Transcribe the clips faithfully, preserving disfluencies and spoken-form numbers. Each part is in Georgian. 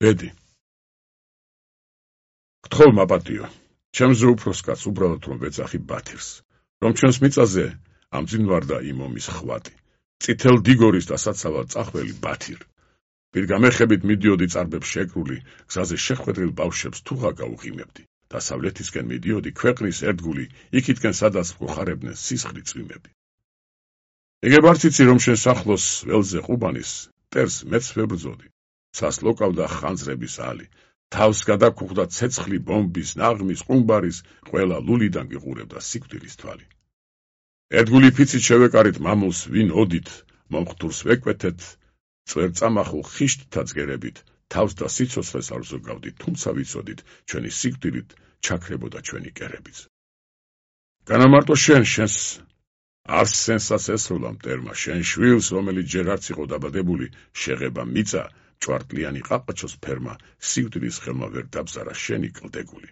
ბედი. გთხოვ მაპატიო, ჩემზე უფროს კაცს უბრალოდ რომ ვეძახი ბათირს, რომ ჩვენს მიწაზე ამძინვარდა იმ ომის ხვატი, წითელ დგორის და საცალად წახველი ბათირ. პირგამეხებით მიდიოდი წარბებს შეკრული, გზაზე შეხვედრილ ბავშვებს თუღა გაუღიმებდი. დასავლეთისკენ მიდიოდი ქვეყნის ერთგული, იქითკენ სადაც გვხარებდნენ სისხლი წვიმები. ეგებ არც იცი რომ შენ სახლოს ველზე ყუბანის ტერს მეც ვებრძოდი. ცას ლოკავდა ხანძრების ალი, თავს გადაქუხდა ცეცხლი ბომბის, ნაღმის, ყუმბარის, ყველა ლულიდან გიყურებდა სიკვდილის თვალი. ერთგული ფიცით შევეკარით მამულს ვინ ოდით, მომხდურს ვეკვეთეთ, წვერწამახულ ხიშტთა ძგერებით, თავს და სიცოცხლეს არ ვზოგავდით, თუმცა ვიცოდით, ჩვენი სიკვდილით ჩაქრებოდა ჩვენი კერებიც. განამარტო შენ შენს არსენსაც ესროლა მტერმა, შენ შვილს, რომელიც ჯერ არც იყო დაბადებული, შეღება მიწა, ჭვარტლიანი ყაყაჩოს ფერმა, სიკვდილის ხელმა ვერ დაბზარა შენი კლდეგული.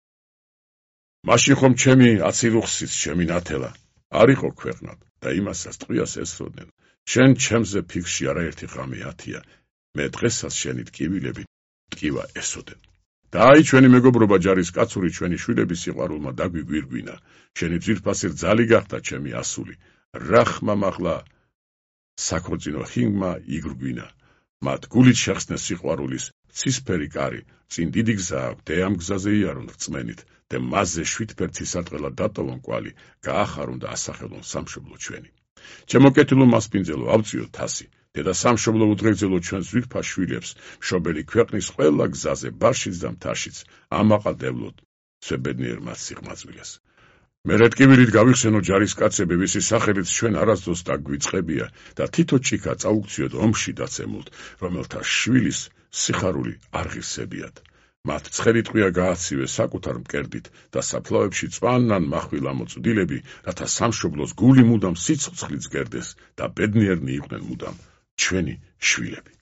მაშინ ხომ ჩემი აცირუხსიც, ჩემი ნათელა, არ იყო ქვეყნად და იმასაც ტყვიას ესროდნენ. შენ ჩემზე ფიქრში არაერთი ღამე ათია, მე დღესაც შენი ტკივილები ტკივა ესოდენ. და აი ჩვენი მეგობრობა ჯარისკაცური ჩვენი შვილების სიყვარულმა დაგვიგვირგვინა, შენი ძვირფასი რძალი გახდა ჩემი ასული, რა ხმა მაღლა საქორწინო ხინგმა იგრგვინა, მათ გულით შეხსნეს სიყვარულის ცისფერი კარი, წინ დიდი გზა აქვს, დე ამ გზაზე იარონ რწმენით, და მასზე შვიდფერცი სარტყელად დატოვონ კვალი, გაახარონ და ასახელონ სამშობლო ჩვენი. ჩემო კეთილო მასპინძელო, ავწიო თასი, დედა სამშობლო უდღეგრძელო ჩვენ ძვირფას შვილებს, მშობელი ქვეყნის ყველა გზაზე, ბარშიც და მთაშიც, ამაყალდებლოთ სვებედნიერ მათ სიღმაწვილეს. მე რეტკივილით გავიხსენო ჯარისკაცები, ვისი სახელით ჩვენ არასდროს დაგვიწყებია და თითო ჭიქა წაუქციოთ ომში დაცემულთ, რომელთა შვილის სიხარული არ ღირსებიათ. მათ ცხელი ტყვია გააცივეს საკუთარ მკერდით და საფლავებში წვანან מחვილ ამოწვდილები, რათა სამშობლოს გული მუდამ სიცხლით გერდეს და ბედნიერნი იყვნენ მუდამ ჩვენი შვილები.